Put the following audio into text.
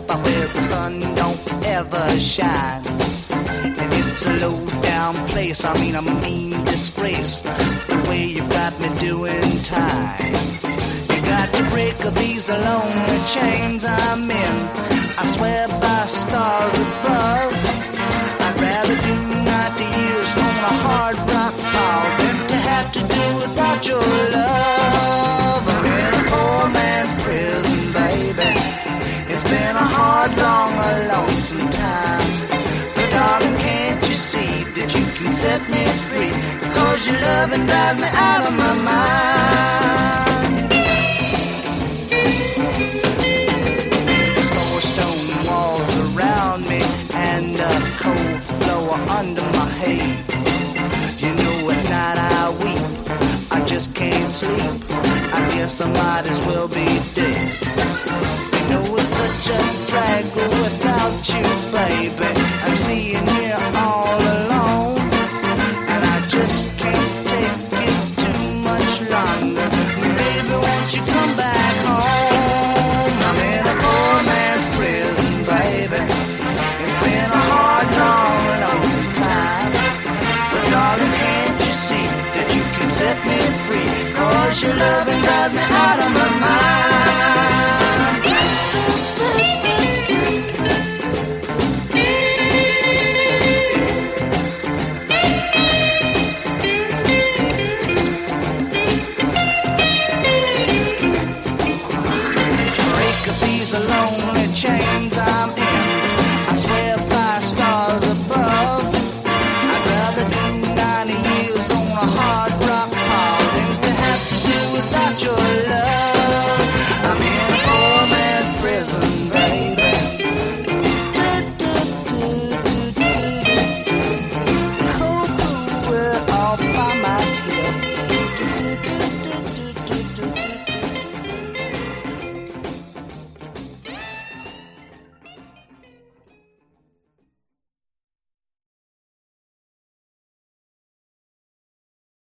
out where the sun don't ever shine. And it's a low down place, I mean a mean disgrace, the way you've got me doing time. You got to break these lonely chains I'm in, I swear by stars above. I'd rather do 90 years on a hard rock pile than to have to do without your love. I'm in a poor man's prison, baby. It's been a hard, long, lonesome time. But darling, can't you see that you can set me free? 'Cause your loving drives me out of my mind. There's 4 stone walls around me and a cold floor under my head. You know at night I weep, I just can't sleep. I guess I might as well be